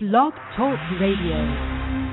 Blog Talk Radio.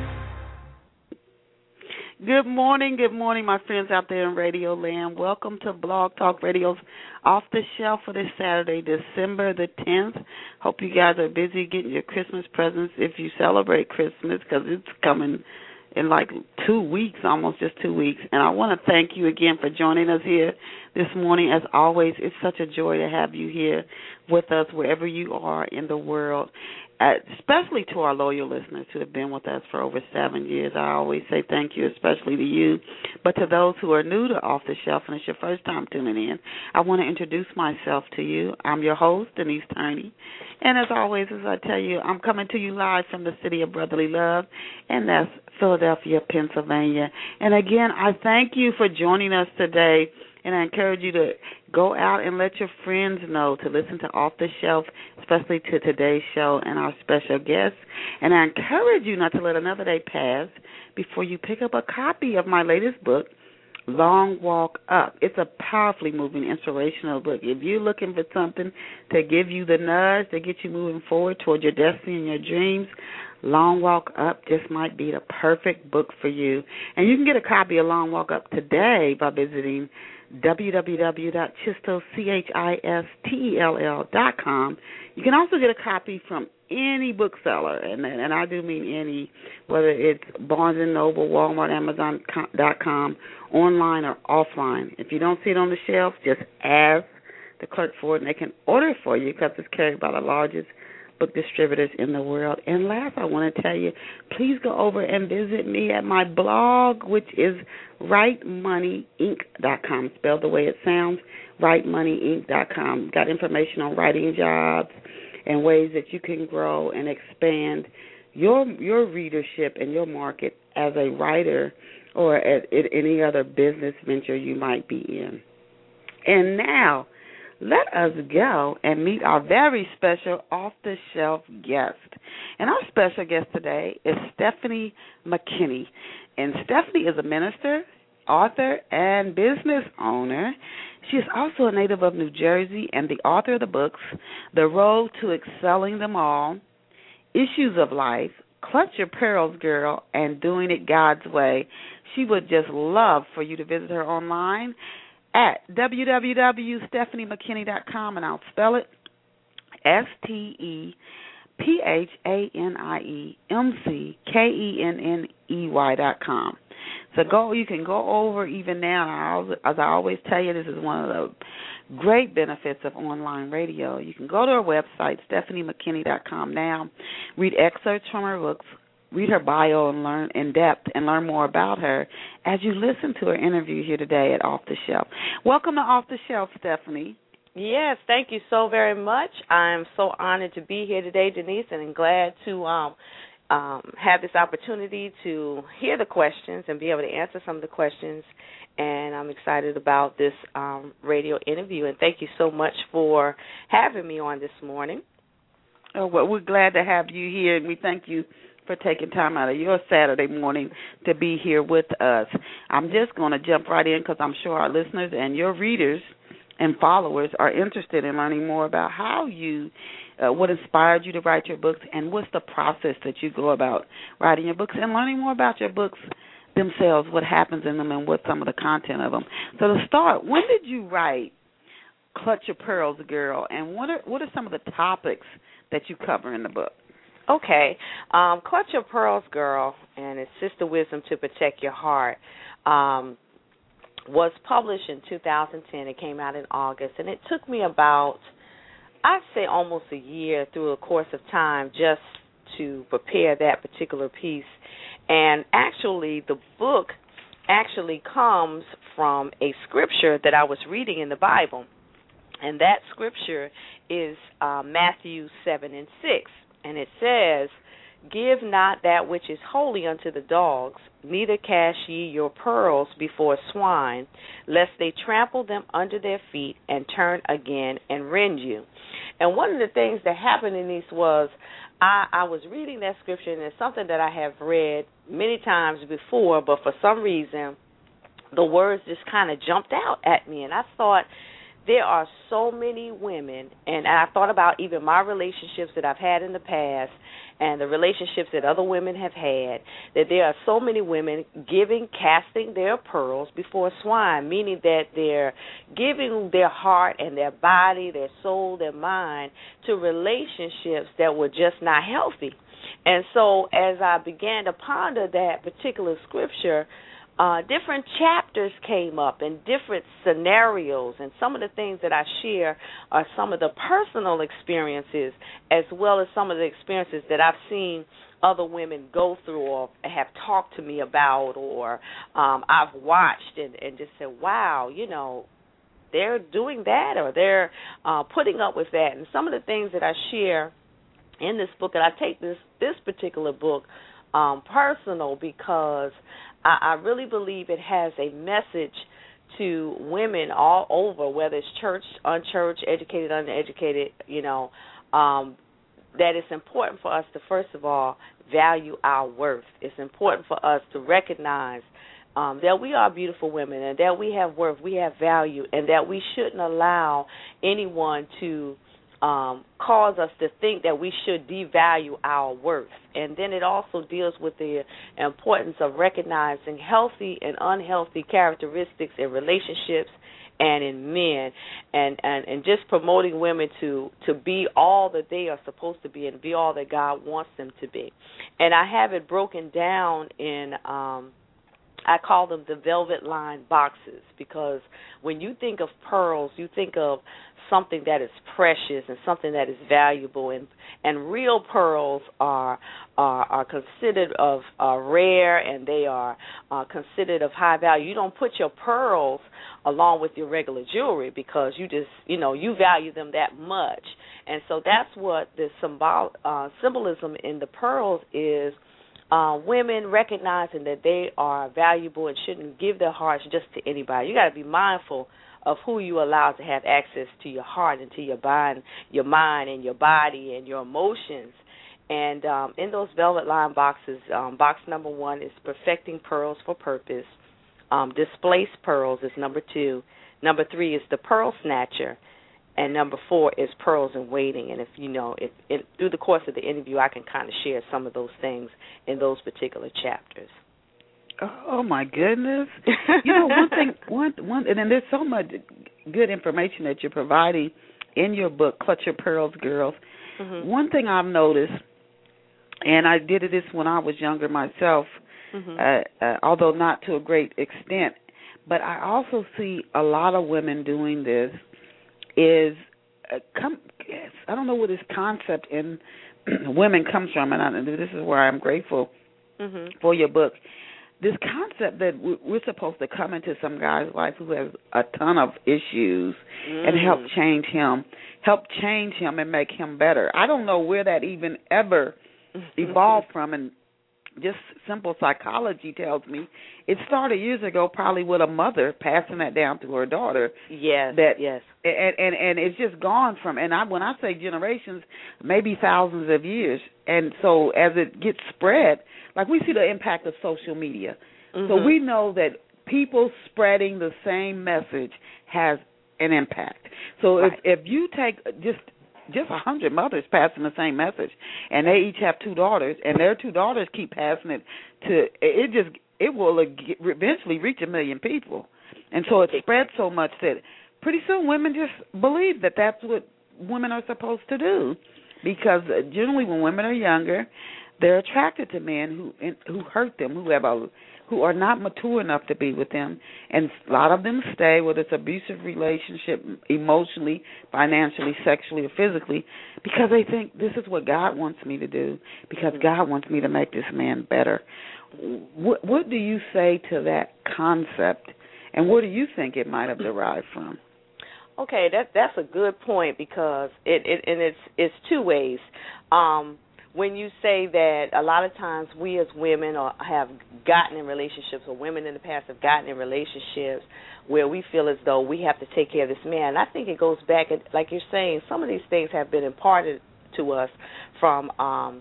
Good morning, my friends out there in Radio Land. Welcome to Blog Talk Radio's Off the Shelf for this Saturday, December the 10th. Hope you guys are busy getting your Christmas presents if you celebrate Christmas, because it's coming in like 2 weeks, almost just 2 weeks. And I want to thank you again for joining us here this morning. As always, it's such a joy to have you here with us wherever you are in the world, especially to our loyal listeners who have been with us for over 7 years. I always say thank you, especially to you. But to those who are new to Off the Shelf and it's your first time tuning in, I want to introduce myself to you. I'm your host, Denise Turney. And as always, as I tell you, I'm coming to you live from the city of brotherly love, and that's Philadelphia, Pennsylvania. And again, I thank you for joining us today. And I encourage you to go out and let your friends know to listen to Off the Shelf, especially to today's show and our special guests. And I encourage you not to let another day pass before you pick up a copy of my latest book, Long Walk Up. It's a powerfully moving, inspirational book. If you're looking for something to give you the nudge, to get you moving forward toward your destiny and your dreams, Long Walk Up just might be the perfect book for you. And you can get a copy of Long Walk Up today by visiting www.chistell.com. You can also get a copy from any bookseller, and I do mean any, whether it's Barnes & Noble, Walmart, Amazon.com, online or offline. If you don't see it on the shelf, just ask the clerk for it, and they can order it for you because it's carried by the largest book distributors in the world. And last, I want to tell you, please go over and visit me at my blog, which is WriteMoneyInc.com, spelled the way it sounds, WriteMoneyInc.com. Got information on writing jobs and ways that you can grow and expand your readership and your market as a writer or at any other business venture you might be in. And now, let us go and meet our very special off-the-shelf guest. And our special guest today is Stephanie McKinney. And Stephanie is a minister, author, and business owner. She is also a native of New Jersey and the author of the books, The Road to Excelling Them All, Issues of Life, Clutch Your Pearls, Girl, and Doing It God's Way. She would just love for you to visit her online at www.stephaniemckinney.com, and I'll spell it Stephaniemckinney.com. So you can go over even now. As I always tell you, this is one of the great benefits of online radio. You can go to her website, Stephaniemckinney.com now, read excerpts from her books, read her bio and learn in depth and learn more about her as you listen to her interview here today at Off the Shelf. Welcome to Off the Shelf, Stephanie. Yes, thank you so very much. I'm so honored to be here today, Denise, and I'm glad to have this opportunity to hear the questions and be able to answer some of the questions. And I'm excited about this radio interview. And thank you so much for having me on this morning. Oh, well, we're glad to have you here, and we thank you for taking time out of your Saturday morning to be here with us. I'm just going to jump right in because I'm sure our listeners and your readers and followers are interested in learning more about how you, what inspired you to write your books, and what's the process that you go about writing your books, and learning more about your books themselves, what happens in them, and what some of the content of them. So to start, when did you write Clutch Your Pearls, Girl, and what are some of the topics that you cover in the book? Okay. Clutch Your Pearls, Girl, and it's Sister Wisdom to Protect Your Heart, was published in 2010. It came out in August, and it took me about, I'd say almost a year through a course of time just to prepare that particular piece. And actually, the book actually comes from a scripture that I was reading in the Bible, and that scripture is Matthew 7:6. And it says, "Give not that which is holy unto the dogs, neither cast ye your pearls before swine, lest they trample them under their feet and turn again and rend you." And one of the things that happened in this was I was reading that scripture, and it's something that I have read many times before, but for some reason the words just kind of jumped out at me. And I thought, there are so many women, and I thought about even my relationships that I've had in the past and the relationships that other women have had, that there are so many women casting their pearls before swine, meaning that they're giving their heart and their body, their soul, their mind to relationships that were just not healthy. And so as I began to ponder that particular scripture, different chapters came up and different scenarios, and some of the things that I share are some of the personal experiences as well as some of the experiences that I've seen other women go through or have talked to me about, or I've watched and just said, wow, they're doing that, or they're putting up with that. And some of the things that I share in this book, and I take this particular book personal because I really believe it has a message to women all over, whether it's church, unchurched, educated, uneducated, that it's important for us to, first of all, value our worth. It's important for us to recognize that we are beautiful women and that we have worth, we have value, and that we shouldn't allow anyone to cause us to think that we should devalue our worth. And then it also deals with the importance of recognizing healthy and unhealthy characteristics in relationships and in men, and just promoting women to be all that they are supposed to be and be all that God wants them to be. And I have it broken down in I call them the velvet line boxes, because when you think of pearls, you think of something that is precious and something that is valuable, and real pearls are considered of rare, and they are considered of high value. You don't put your pearls along with your regular jewelry because you just you value them that much. And so that's what the symbolism in the pearls is. Women recognizing that they are valuable and shouldn't give their hearts just to anybody. You got to be mindful of who you allow to have access to your heart and to your mind and your body and your emotions. And in those velvet line boxes, box number 1 is perfecting pearls for purpose. Displaced pearls is number 2. Number 3 is the pearl snatcher. And number 4 is pearls in waiting. And if through the course of the interview, I can kind of share some of those things in those particular chapters. Oh my goodness! one thing, and then there's so much good information that you're providing in your book, Clutch Your Pearls, Girls. Mm-hmm. One thing I've noticed, and I did this when I was younger myself, although not to a great extent, but I also see a lot of women doing this. I don't know where this concept in women comes from, and this is where I'm grateful for your book. This concept that we're supposed to come into some guy's life who has a ton of issues and help change him and make him better. I don't know where that even ever evolved from, and just simple psychology tells me it started years ago, probably with a mother passing that down to her daughter. Yes. And it's just gone from, when I say generations, maybe thousands of years. And so as it gets spread, like we see the impact of social media. So we know that people spreading the same message has an impact. So if you take just 100 mothers passing the same message, and they each have 2 daughters, and their 2 daughters keep passing it it will eventually reach 1 million people. And so it spreads so much that pretty soon women just believe that that's what women are supposed to do, because generally when women are younger, they're attracted to men who hurt them, who are not mature enough to be with them, and a lot of them stay, whether it's abusive relationship, emotionally, financially, sexually, or physically, because they think this is what God wants me to do, because God wants me to make this man better. What do you say to that concept, and where do you think it might have derived from? Okay, that's a good point, because it's 2 ways. When you say that a lot of times we as women have gotten in relationships, or women in the past have gotten in relationships where we feel as though we have to take care of this man, I think it goes back, like you're saying, some of these things have been imparted to us from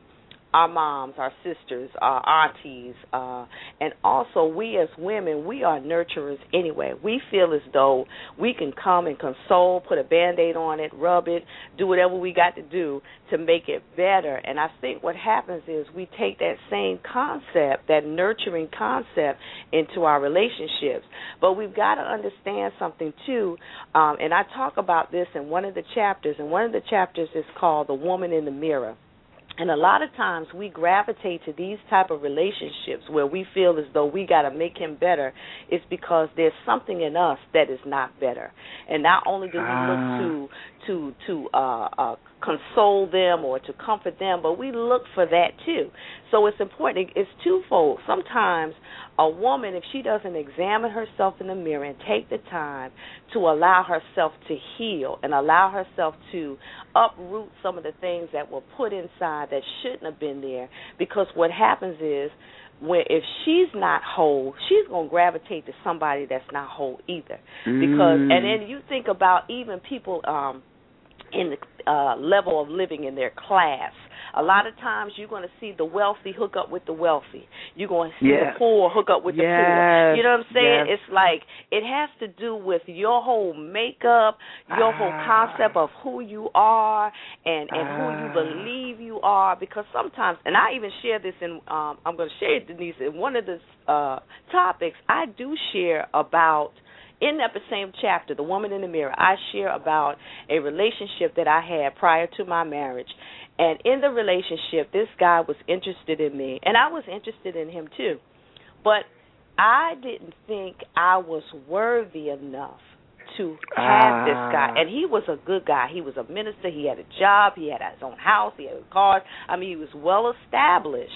our moms, our sisters, our aunties, and also we as women, we are nurturers anyway. We feel as though we can come and console, put a Band-Aid on it, rub it, do whatever we got to do to make it better. And I think what happens is we take that same concept, that nurturing concept, into our relationships. But we've got to understand something, too, and I talk about this in one of the chapters, and one of the chapters is called The Woman in the Mirror. And a lot of times we gravitate to these type of relationships where we feel as though we got to make him better. It's because there's something in us that is not better. And not only do we look to console them or to comfort them, but we look for that too. So it's important. It's twofold. Sometimes a woman, if she doesn't examine herself in the mirror and take the time to allow herself to heal and allow herself to uproot some of the things that were put inside that shouldn't have been there, because what happens is, if she's not whole, she's going to gravitate to somebody that's not whole either. Because, and then you think about even people in the level of living in their class. A lot of times you're going to see the wealthy hook up with the wealthy. You're going to see the poor hook up with the poor. You know what I'm saying? It's like it has to do with your whole makeup, your whole concept of who you are and who you believe you are. Because sometimes, and I even share this in, I'm going to share it, Denise, in one of the topics, I do share about, in that same chapter, The Woman in the Mirror, I share about a relationship that I had prior to my marriage. And in the relationship, this guy was interested in me, and I was interested in him too. But I didn't think I was worthy enough to have this guy. And he was a good guy. He was a minister. He had a job. He had his own house. He had a car. I mean, he was well established.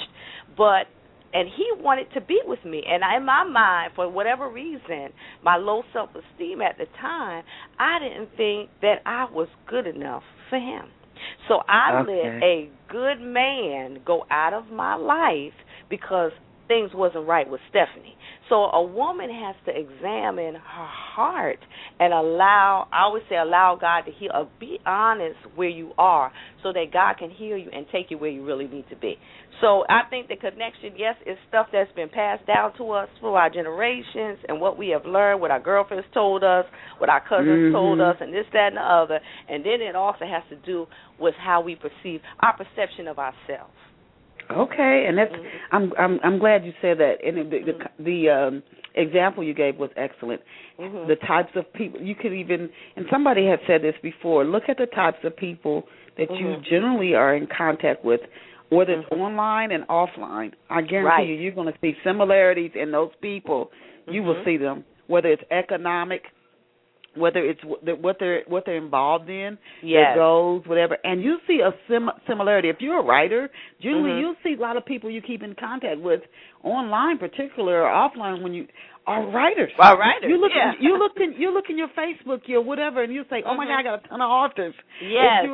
And he wanted to be with me. And in my mind, for whatever reason, my low self-esteem at the time, I didn't think that I was good enough for him. So I let a good man go out of my life because things wasn't right with Stephanie. So a woman has to examine her heart and allow God to heal. Be honest where you are so that God can heal you and take you where you really need to be. So I think the connection, yes, is stuff that's been passed down to us through our generations and what we have learned, what our girlfriends told us, what our cousins told us, and this, that, and the other. And then it also has to do with how we perceive our perception of ourselves. Okay, and that's I'm glad you said that. And the example you gave was excellent. The types of people you could even, and somebody had said this before. Look at the types of people that you generally are in contact with, whether it's online and offline. I guarantee you're going to see similarities in those people. You will see them, whether it's economic, whether it's what they're involved in, their goals, whatever, and you see a similarity. If you're a writer, generally you'll see a lot of people you keep in contact with online, particularly or offline, when you are writers. You look in your Facebook, your whatever, and you say, "Oh my God, I got a ton of authors." Yes.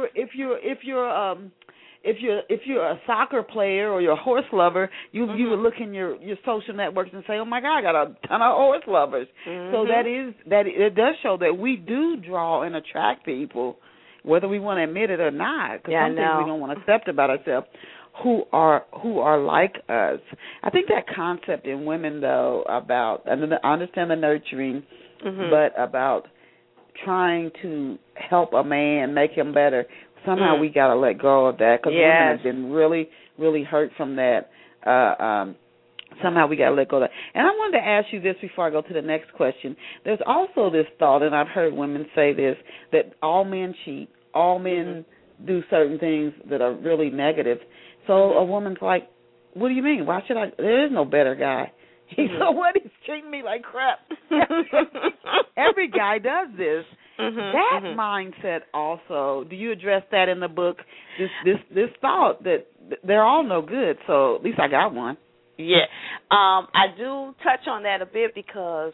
If you're a soccer player or you're a horse lover, you would look in your social networks and say, "Oh my God, I got a ton of horse lovers." So it does show that we do draw and attract people, whether we want to admit it or not. Because some things we don't want to accept about ourselves, who are like us. I think that concept in women, though, about, I understand the nurturing, but about trying to help a man, make him better. Somehow we got to let go of that, because women have been really, really hurt from that. Somehow we got to let go of that. And I wanted to ask you this before I go to the next question. There's also this thought, and I've heard women say this, that all men cheat, all men do certain things that are really negative. So a woman's like, what do you mean? Why should I? There is no better guy. So what? He's treating me like crap. Every guy does this. That mindset also, do you address that in the book? This thought that they're all no good, so at least I got one. Yeah. I do touch on that a bit, because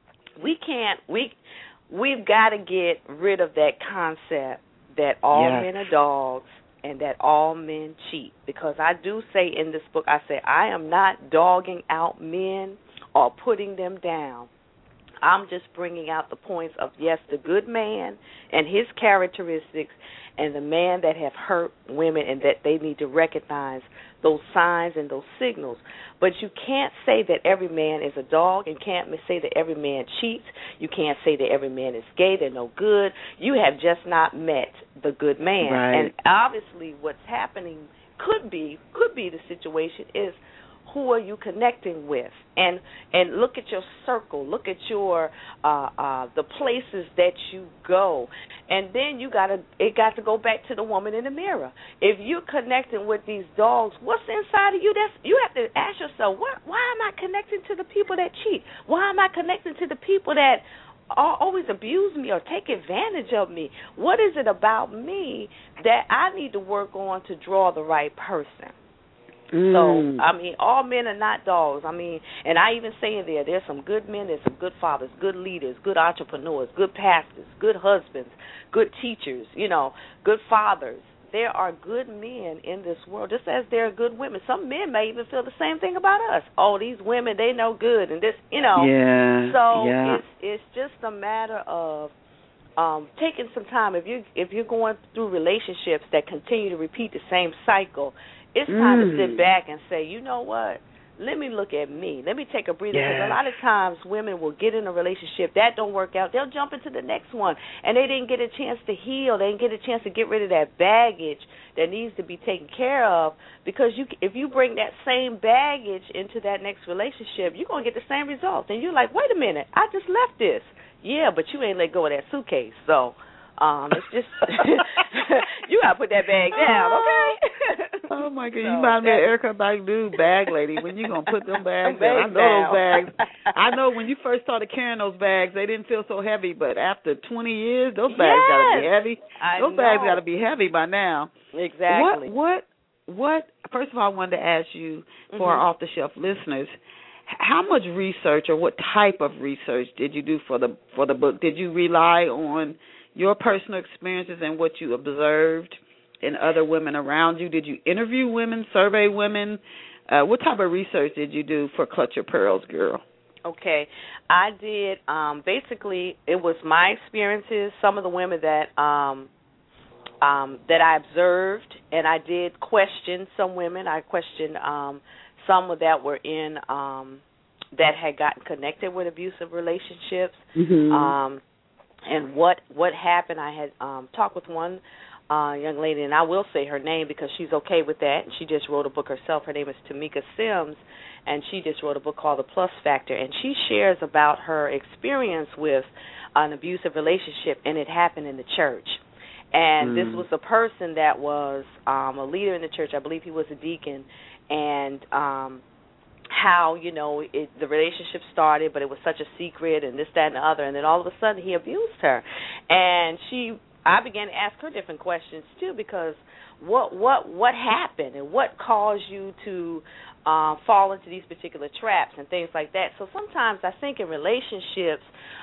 we've got to get rid of that concept that all men are dogs and that all men cheat. Because I do say in this book, I say, I am not dogging out men or putting them down. I'm just bringing out the points of, yes, the good man and his characteristics, and the man that have hurt women, and that they need to recognize those signs and those signals. But you can't say that every man is a dog, and can't say that every man cheats. You can't say that every man is gay, they're no good. You have just not met the good man. Right. And obviously what's happening could be the situation is, who are you connecting with? And look at your circle. Look at your the places that you go. And then it got to go back to the woman in the mirror. If you're connecting with these dogs, what's inside of you? You have to ask yourself, why am I connecting to the people that cheat? Why am I connecting to the people that always abuse me or take advantage of me? What is it about me that I need to work on to draw the right person? So, I mean, all men are not dogs. I mean, and I even say in there's some good men, there's some good fathers, good leaders, good entrepreneurs, good pastors, good husbands, good teachers, good fathers. There are good men in this world, just as there are good women. Some men may even feel the same thing about us. Oh, these women, they no good, and this, Yeah. So it's just a matter of taking some time. If you're going through relationships that continue to repeat the same cycle, it's time to sit back and say, you know what? Let me look at me. Let me take a breather. Because a lot of times women will get in a relationship, that don't work out. They'll jump into the next one, and they didn't get a chance to heal. They didn't get a chance to get rid of that baggage that needs to be taken care of. Because if you bring that same baggage into that next relationship, you're going to get the same results. And you're like, wait a minute, I just left this. Yeah, but you ain't let go of that suitcase. So it's just you got to put that bag down, okay? Oh, my God. You remind me of Erykah Badu, bag lady. When you going to put them bags down? I know those bags. I know when you first started carrying those bags, they didn't feel so heavy. But after 20 years, those bags got to be heavy. Those bags got to be heavy by now. Exactly. What? First of all, I wanted to ask you, for our off-the-shelf listeners, how much research or what type of research did you do for the book? Did you rely on your personal experiences and what you observed in other women around you? Did you interview women, survey women? What type of research did you do for Clutch Your Pearls, girl? Okay, I did. Basically, it was my experiences. Some of the women that I observed, and I did question some women. I questioned some that were in that had gotten connected with abusive relationships. And what happened. I had talked with one young lady, and I will say her name because she's okay with that. And she just wrote a book herself. Her name is Tamika Sims, and she just wrote a book called The Plus Factor. And she shares about her experience with an abusive relationship, and it happened in the church. And this was a person that was a leader in the church. I believe he was a deacon. And how, the relationship started, but it was such a secret and this, that, and the other. And then all of a sudden he abused her. And I began to ask her different questions, too, because what happened and what caused you to fall into these particular traps and things like that. So sometimes I think in relationships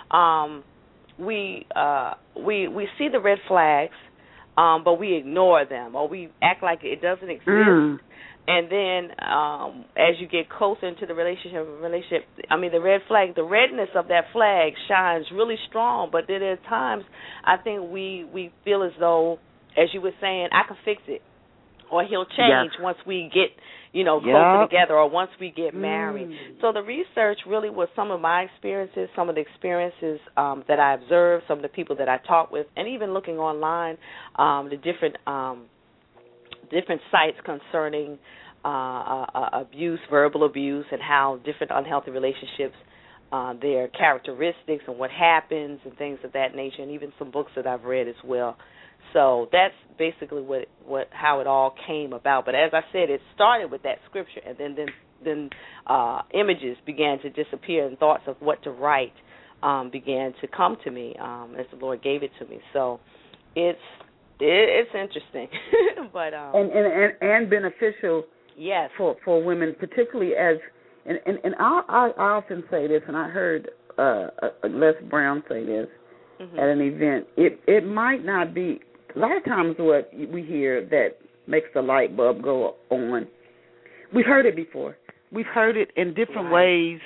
we see the red flags, but we ignore them or we act like it doesn't exist. And then as you get closer into the relationship, the red flag, the redness of that flag shines really strong. But then at times I think we feel as though, as you were saying, I can fix it. Or he'll change once we get, closer together or once we get married. So the research really was some of my experiences, some of the experiences that I observed, some of the people that I talked with, and even looking online, the different sites concerning abuse, verbal abuse, and how different unhealthy relationships, their characteristics and what happens and things of that nature, and even some books that I've read as well. So that's basically how it all came about. But as I said, it started with that scripture, and then images began to disappear, and thoughts of what to write began to come to me as the Lord gave it to me. So it's interesting, but and beneficial. Yes, for women, particularly as and I often say this, and I heard Les Brown say this at an event. It might not be. A lot of times what we hear that makes the light bulb go on, we've heard it before. We've heard it in different ways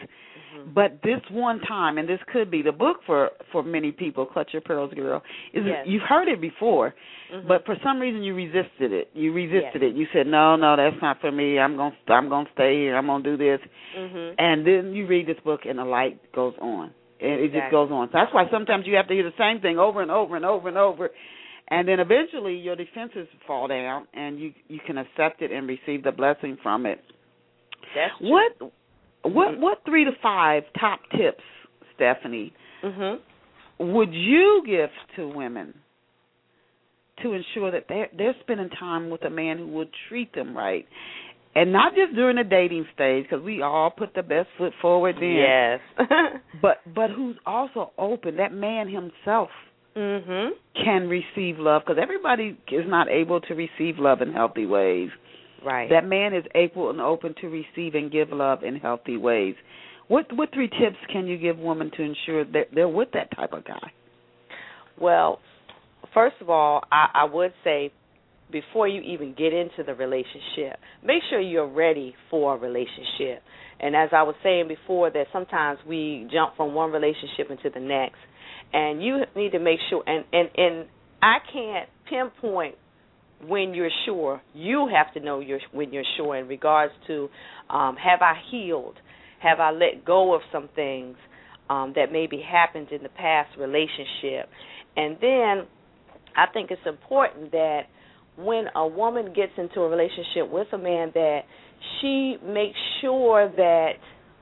But this one time, and this could be the book for many people, Clutch Your Pearls, Girl, is you've heard it before, but for some reason you resisted it. You resisted it. You said, no, that's not for me. I'm gonna stay here. I'm gonna do this. And then you read this book, and the light goes on. And it just goes on. So that's why sometimes you have to hear the same thing over and over and over and over. And then eventually your defenses fall down, and you can accept it and receive the blessing from it. That's true. What 3 to 5 top tips, Stephanie, would you give to women to ensure that they're spending time with a man who will treat them right? And not just during the dating stage, because we all put the best foot forward then. Yes. but who's also open, that man himself can receive love, because everybody is not able to receive love in healthy ways. Right. That man is able and open to receive and give love in healthy ways. What 3 tips can you give women to ensure that they're with that type of guy? Well, first of all, I would say before you even get into the relationship, make sure you're ready for a relationship. And as I was saying before, that sometimes we jump from one relationship into the next, and you need to make sure, and I can't pinpoint when you're sure. You have to know when you're sure in regards to have I healed, have I let go of some things that maybe happened in the past relationship. And then I think it's important that when a woman gets into a relationship with a man, that she makes sure that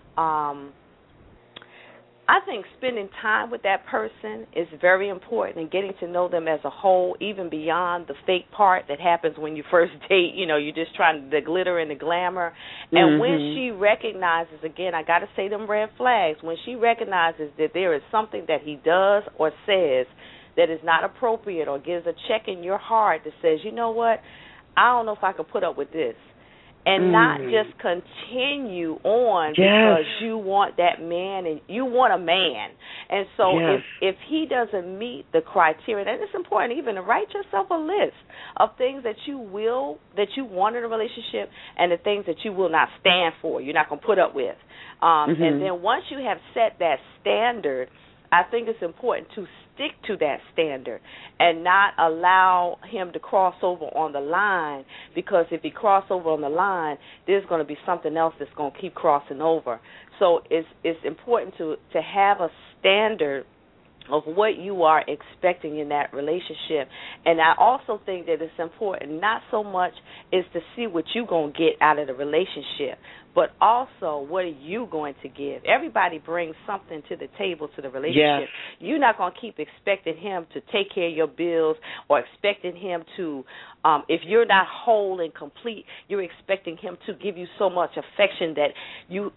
I think spending time with that person is very important, and getting to know them as a whole, even beyond the fake part that happens when you first date. You're just trying the glitter and the glamour. And when she recognizes, again, I got to say them red flags, when she recognizes that there is something that he does or says that is not appropriate, or gives a check in your heart that says, you know what, I don't know if I can put up with this. And not just continue on because you want that man and you want a man. And so if he doesn't meet the criteria, and it's important even to write yourself a list of things that you want in a relationship, and the things that you will not stand for, you're not going to put up with. And then once you have set that standard, I think it's important to stick to that standard and not allow him to cross over on the line, because if he crosses over on the line, there's going to be something else that's going to keep crossing over. So it's important to have a standard of what you are expecting in that relationship. And I also think that it's important not so much is to see what you're going to get out of the relationship, but also what are you going to give. Everybody brings something to the table to the relationship. You're not going to keep expecting him to take care of your bills, or expecting him to, if you're not whole and complete, you're expecting him to give you so much affection that you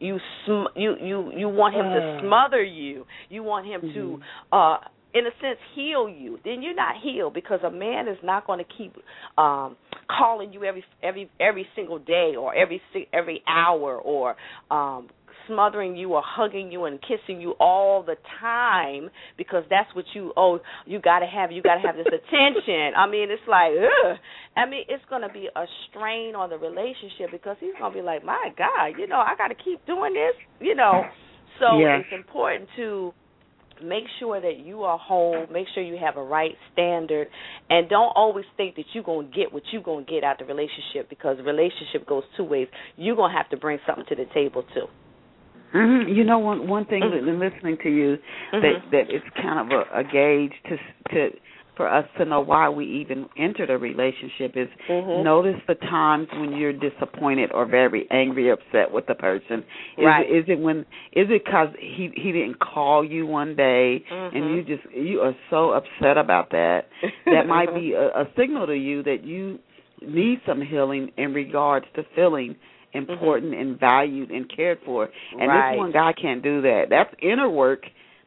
want him to smother you. You want him to, in a sense, heal you. Then you're not healed, because a man is not going to keep calling you every single day, or every hour, or smothering you or hugging you and kissing you all the time, because that's what you gotta have this attention. I mean, it's like, ugh. I mean, it's going to be a strain on the relationship, because he's going to be like, my God, I got to keep doing this, So it's important to make sure that you are whole, make sure you have a right standard, and don't always think that you're going to get what you're going to get out the relationship, because the relationship goes 2 ways. You're going to have to bring something to the table, too. One thing that listening to you, that it's kind of a gauge to for us to know why we even entered a relationship is notice the times when you're disappointed or very angry, upset with the person. Is it because he didn't call you one day and you are so upset about that? That might be a signal to you that you need some healing in regards to feeling important and valued and cared for. And this one guy can't do that. That's inner work.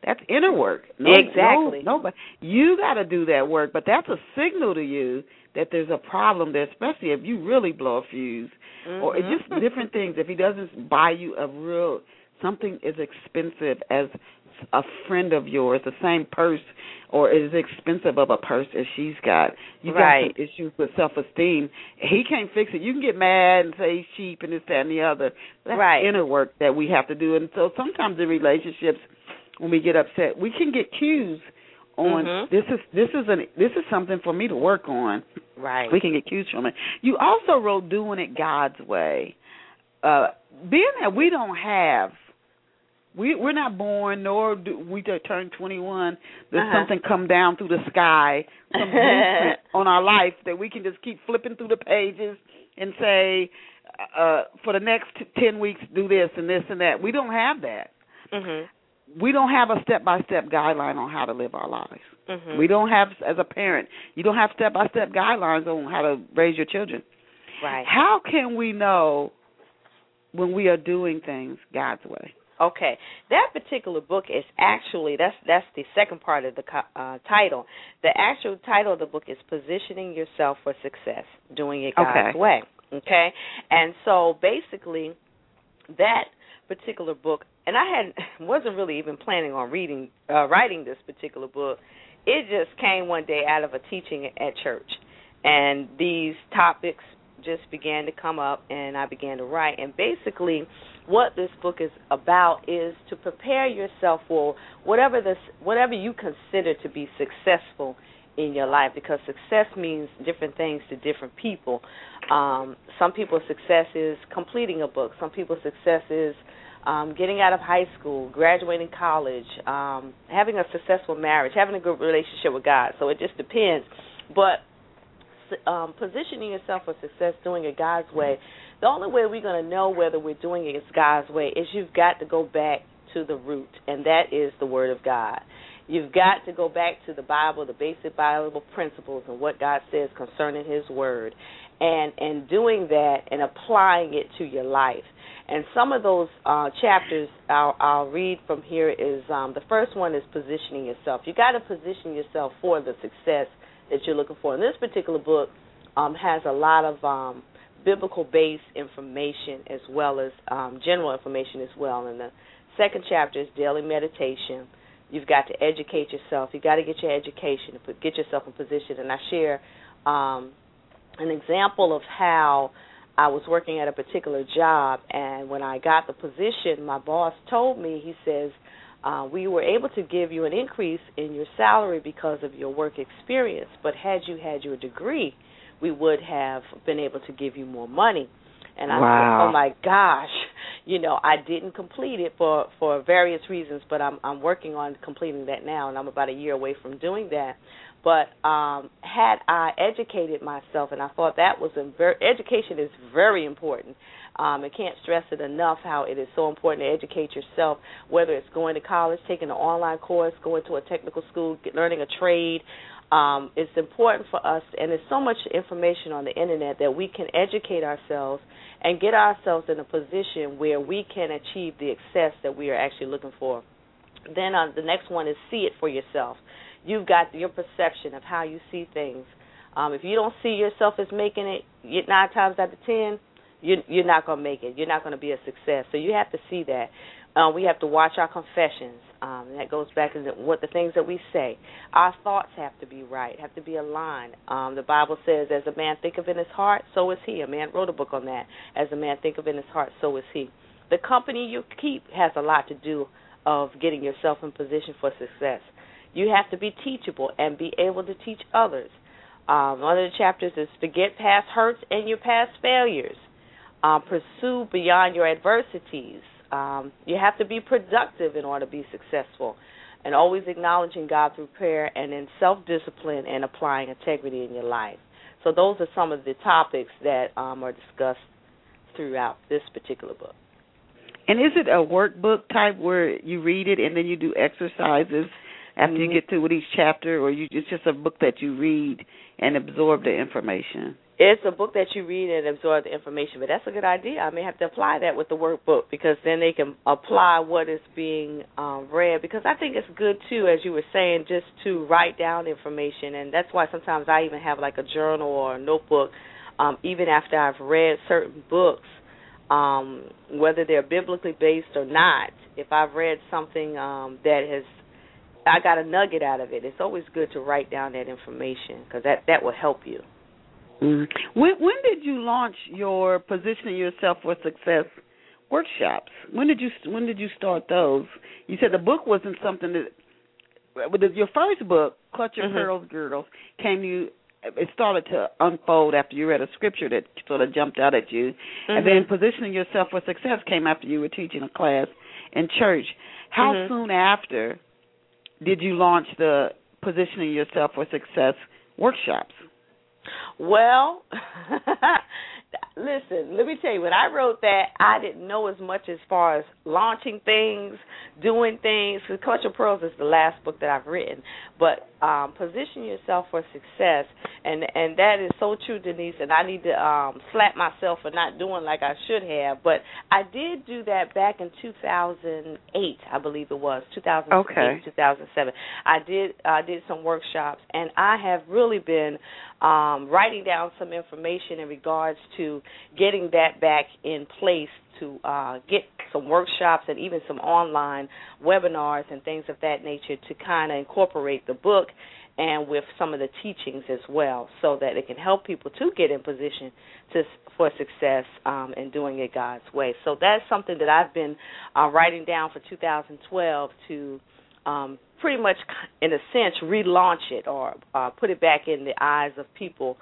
Exactly. Nobody. You got to do that work, but that's a signal to you that there's a problem there, especially if you really blow a fuse or just different things. If he doesn't buy you a real something as expensive as a friend of yours, the same purse, or as expensive of a purse as she's got, you got some issues with self-esteem. He can't fix it. You can get mad and say he's cheap and this, that, and the other. That's inner work that we have to do. And so sometimes in relationships, when we get upset, we can get cues on this is something for me to work on. Right. We can get cues from it. You also wrote doing it God's way. Being that we don't have, we're not born, nor do we turn 21. There's something come down through the sky, some blueprint on our life that we can just keep flipping through the pages and say, for the next 10 weeks, do this and this and that. We don't have that. We don't have a step-by-step guideline on how to live our lives. We don't have, as a parent, you don't have step-by-step guidelines on how to raise your children. Right. How can we know when we are doing things God's way? Okay, that particular book is actually, that's the second part of the title. The actual title of the book is Positioning Yourself for Success, Doing It God's Way. Okay, and so basically that particular book, and I wasn't really even planning on writing this particular book. It just came one day out of a teaching at church, and these topics just began to come up, and I began to write. And basically what this book is about is to prepare yourself for whatever you consider to be successful in your life, because success means different things to different people. Some people's success is completing a book. Some people's success is getting out of high school, graduating college, having a successful marriage, having a good relationship with God. So it just depends. But positioning yourself for success, doing it God's way, the only way we're going to know whether we're doing it God's way is you've got to go back to the root, and that is the Word of God. You've got to go back to the Bible, the basic Bible principles, and what God says concerning His Word, and doing that and applying it to your life. And some of those chapters I'll read from here is the first one is positioning yourself. You got to position yourself for the success that you're looking for. And this particular book has a lot of biblical-based information as well as general information as well. And the second chapter is daily meditation. You've got to educate yourself. You've got to get your education, get yourself in position. And I share an example of how I was working at a particular job, and when I got the position, my boss told me, he says, we were able to give you an increase in your salary because of your work experience, but had you had your degree, we would have been able to give you more money. And I said, oh, my gosh, I didn't complete it for various reasons, but I'm working on completing that now, and I'm about a year away from doing that. But had I educated myself, and I thought that was education is very important. I can't stress it enough how it is so important to educate yourself, whether it's going to college, taking an online course, going to a technical school, learning a trade. It's important for us, and there's so much information on the Internet that we can educate ourselves and get ourselves in a position where we can achieve the success that we are actually looking for. Then the next one is see it for yourself. You've got your perception of how you see things. If you don't see yourself as making it 9 times out of 10, you're not going to make it. You're not going to be a success. So you have to see that. We have to watch our confessions. And that goes back to what the things that we say. Our thoughts have to be right, have to be aligned. The Bible says, as a man thinketh in his heart, so is he. A man wrote a book on that. As a man thinketh in his heart, so is he. The company you keep has a lot to do of getting yourself in position for success. You have to be teachable and be able to teach others. One of the chapters is forget past hurts and your past failures. Pursue beyond your adversities. You have to be productive in order to be successful, and always acknowledging God through prayer, and then self-discipline and applying integrity in your life. So those are some of the topics that are discussed throughout this particular book. And is it a workbook type where you read it and then you do exercises after you get through with each chapter, or it's just a book that you read and absorb the information? It's a book that you read and absorb the information, but that's a good idea. I may have to apply that with the workbook, because then they can apply what is being read, because I think it's good, too, as you were saying, just to write down information, and that's why sometimes I even have like a journal or a notebook, even after I've read certain books. whether they're biblically based or not. If I've read something I got a nugget out of it, it's always good to write down that information because that will help you. Mm-hmm. When did you launch your Positioning Yourself for Success workshops? When did you start those? You said the book wasn't something that your first book, Clutch Your Pearls, Girls, it started to unfold after you read a scripture that sort of jumped out at you, and then Positioning Yourself for Success came after you were teaching a class in church. How soon after did you launch the Positioning Yourself for Success workshops? Well, listen, let me tell you, when I wrote that, I didn't know as much as far as launching things, doing things. Because Clutch Your Pearls is the last book that I've written. But Position Yourself for Success, and that is so true, Denise, and I need to slap myself for not doing like I should have. But I did do that back in 2008, I believe it was, 2008, 2007. I did some workshops, and I have really been writing down some information in regards to getting that back in place to get some workshops and even some online webinars and things of that nature to kind of incorporate the book and with some of the teachings as well, so that it can help people to get in position for success and doing it God's way. So that's something that I've been writing down for 2012 to pretty much, in a sense, relaunch it or put it back in the eyes of people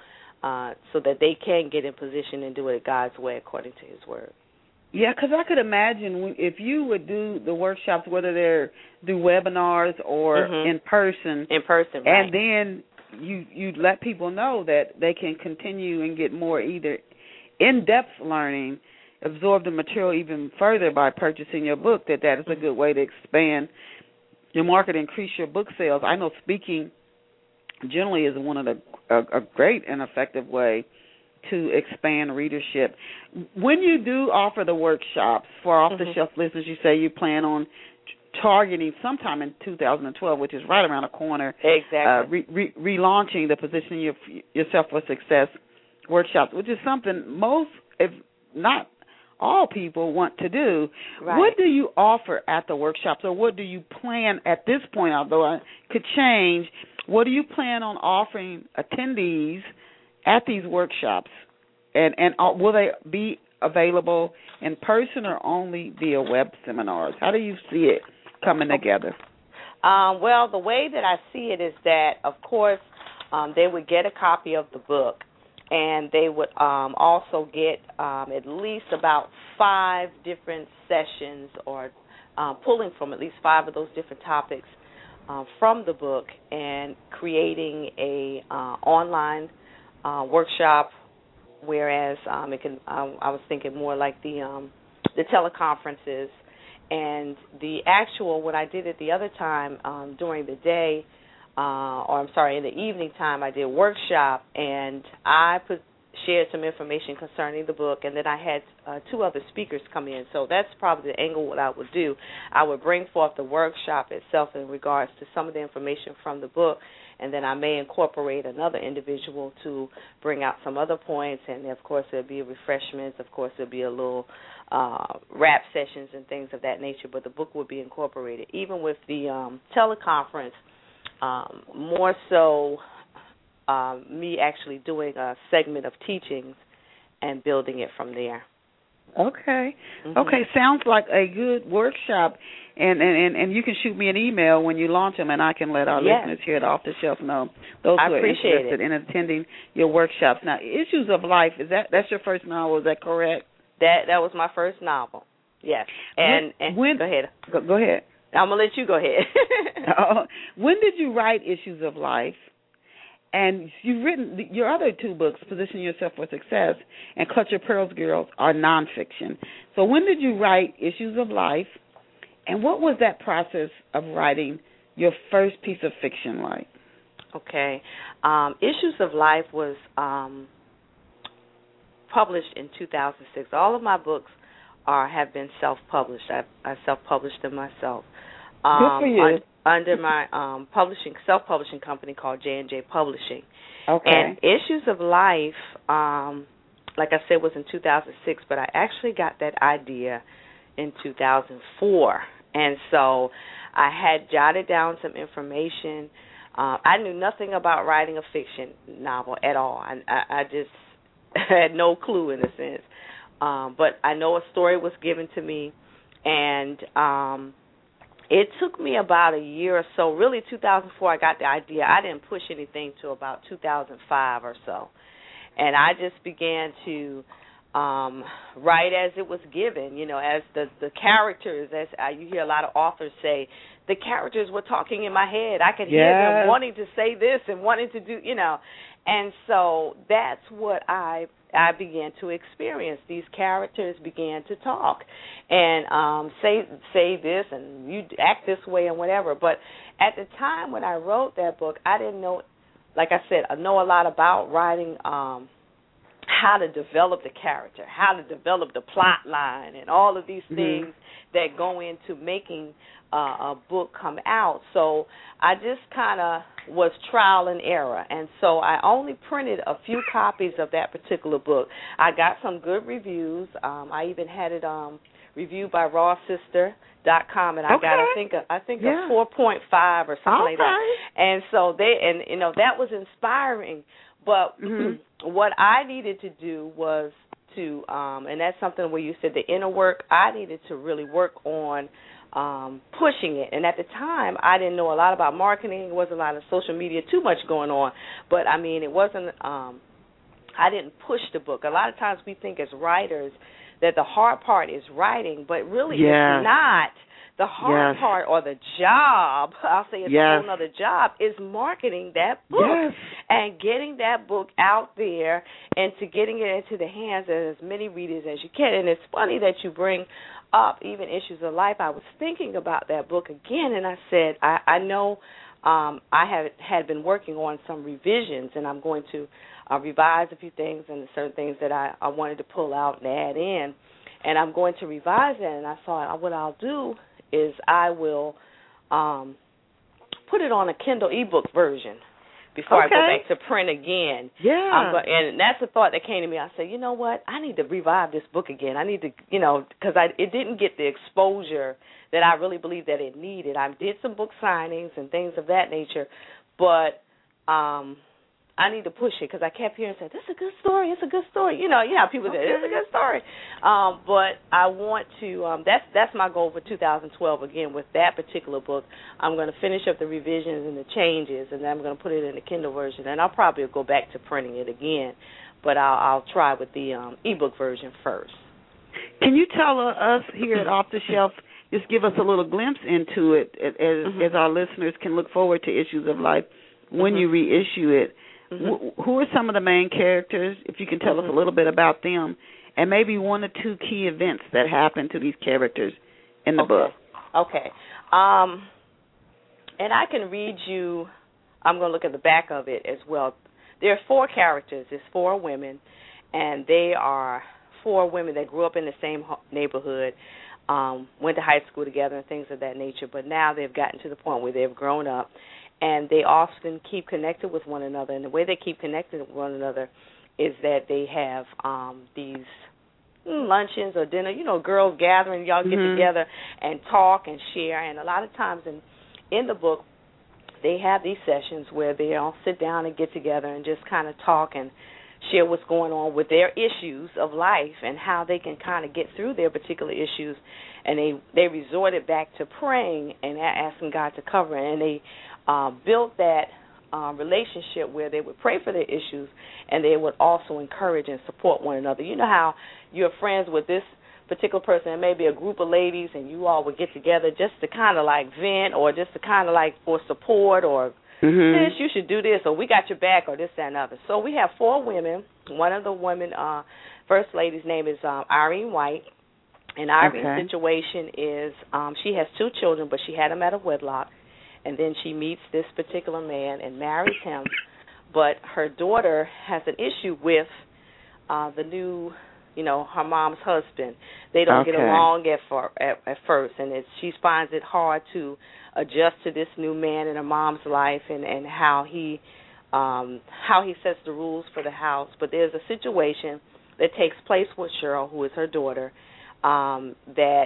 so that they can get in position and do it God's way according to His Word. Yeah, because I could imagine if you would do the workshops, whether they're through webinars or in person. In person, right. And then you let people know that they can continue and get more either in-depth learning, absorb the material even further by purchasing your book, that is a good way to expand your market, increase your book sales. I know speaking generally is one of a great and effective way to expand readership. When you do offer the workshops for off-the-shelf listeners, you say you plan on targeting sometime in 2012, which is right around the corner. Exactly. Relaunching the Positioning Yourself for Success workshops, which is something most, if not all people want to do. Right. What do you offer at the workshops, or what do you plan at this point, although it could change, what do you plan on offering attendees at these workshops, and will they be available in person or only via web seminars? How do you see it coming together? Well, the way that I see it is that, of course, they would get a copy of the book, and they would also get at least about 5 different sessions or pulling from at least 5 of those different topics from the book and creating a online workshop, whereas it can. I was thinking more like the teleconferences and the actual. What I did at the other time during the day, in the evening time, I did a workshop, and I shared some information concerning the book, and then I had 2 other speakers come in. So that's probably the angle what I would do. I would bring forth the workshop itself in regards to some of the information from the book, and then I may incorporate another individual to bring out some other points, and, of course, there'll be refreshments. Of course, there'll be a little rap sessions and things of that nature, but the book will be incorporated. Even with the teleconference, more so me actually doing a segment of teachings and building it from there. Okay. Okay, sounds like a good workshop, and you can shoot me an email when you launch them, and I can let our listeners here at Off the Shelf know, those who are interested in attending your workshops. Now, Issues of Life, that's your first novel, is that correct? That was my first novel, yes. And go ahead. Go ahead. I'm going to let you go ahead. When did you write Issues of Life? And you've written your other 2 books, Position Yourself for Success and Clutch Your Pearls, Girls, are nonfiction. So when did you write Issues of Life, and what was that process of writing your first piece of fiction like? Okay. Issues of Life was published in 2006. All of my books have been self-published. I self-published them myself. Good for you. Under my self-publishing company called J&J Publishing. Okay. And Issues of Life like I said, was in 2006, but I actually got that idea in 2004. And so I had jotted down some information. I knew nothing about writing a fiction novel at all. I just had no clue in a sense. But I know a story was given to me, and it took me about a year or so. Really, 2004, I got the idea. I didn't push anything till about 2005 or so. And I just began to write as it was given, as the characters, as you hear a lot of authors say, the characters were talking in my head. I could hear them wanting to say this and wanting to do, And so that's what I began to experience. These characters began to talk and say this and you act this way and whatever. But at the time when I wrote that book, I didn't know, like I said, I know a lot about writing, how to develop the character, how to develop the plot line, and all of these things that go into making a book come out. So I just kind of was trial and error, and so I only printed a few copies of that particular book. I got some good reviews. I even had it reviewed by rawsister.com, and I got I think a 4.5 or something like that. And so that was inspiring. But what I needed to do was to, and that's something where you said the inner work, I needed to really work on pushing it. And at the time, I didn't know a lot about marketing. There wasn't a lot of social media, too much going on. But, I mean, it wasn't, I didn't push the book. A lot of times we think as writers that the hard part is writing, but really it's not. The hard part, or the job, I'll say it's a whole other job, is marketing that book and getting that book out there and to getting it into the hands of as many readers as you can. And it's funny that you bring up even issues of life. I was thinking about that book again, and I said, I know I had been working on some revisions, and I'm going to revise a few things and certain things that I wanted to pull out and add in. And I'm going to revise that, and I thought what I'll do is I will put it on a Kindle ebook version before I go back to print again. Yeah. And that's the thought that came to me. I said, you know what? I need to revive this book again. I need to, because it didn't get the exposure that I really believe that it needed. I did some book signings and things of that nature, but I need to push it because I kept hearing say, this is a good story, it's a good story. People say, it's a good story. But I want to, that's my goal for 2012. Again, with that particular book, I'm going to finish up the revisions and the changes, and then I'm going to put it in the Kindle version. And I'll probably go back to printing it again, but I'll try with the ebook version first. Can you tell us here at Off the Shelf, just give us a little glimpse into it as our listeners can look forward to Issues of Life when you reissue it? Who are some of the main characters, if you can tell us a little bit about them, and maybe one or two key events that happen to these characters in the book? Okay. And I can read you, I'm going to look at the back of it as well. There are 4 characters. There's 4 women, and they are 4 women that grew up in the same neighborhood, went to high school together and things of that nature, but now they've gotten to the point where they've grown up. And they often keep connected with one another. And the way they keep connected with one another is that they have these luncheons or dinner, girls gathering, y'all get together and talk and share. And a lot of times in the book, they have these sessions where they all sit down and get together and just kind of talk and share what's going on with their issues of life and how they can kind of get through their particular issues. And they resorted back to praying and asking God to cover it. And they built that relationship where they would pray for their issues and they would also encourage and support one another. You know how you're friends with this particular person and maybe a group of ladies and you all would get together just to kind of like vent or just to kind of like for support or this, you should do this, or we got your back, or this, that, and other. So we have 4 women. One of the women, first lady's name is Irene White. And Irene's situation is she has 2 children, but she had them at a wedlock. And then she meets this particular man and marries him. But her daughter has an issue with the new, her mom's husband. They don't get along at first, and she finds it hard to adjust to this new man in her mom's life and how he sets the rules for the house. But there's a situation that takes place with Cheryl, who is her daughter, that